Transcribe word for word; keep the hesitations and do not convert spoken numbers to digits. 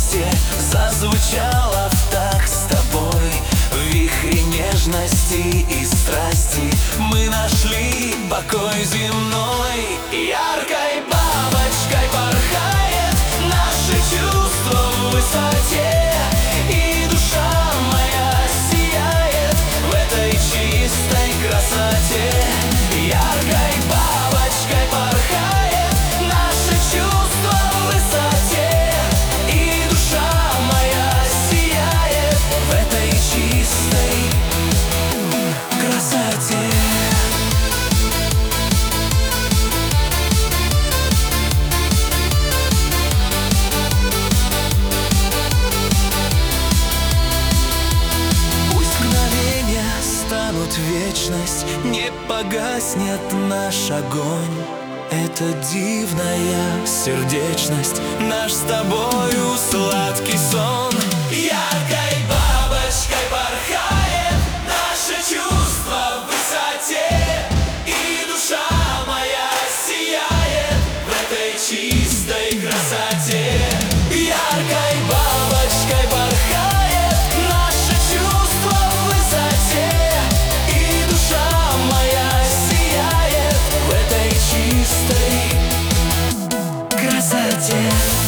счастье зазвучало в такт с тобой. В вихре нежности и страсти мы нашли покой земной. Яркой бабочкой порхает наше чувство в высоте, и душа моя сияет в этой чистой красоте. Яркой бабочкой порхает наше чувство в высоте, и душа моя сияет в этой чистой красоте. Станут вечность, не погаснет наш огонь. Это дивная сердечность, наш с тобою сладкий сон. Яркой бабочкой порхает наше чувство в высоте, и душа моя сияет в этой чистой красоте. Яркой бабочкой порхает наше чувство в высоте, и душа моя сияет в этой чистой красоте.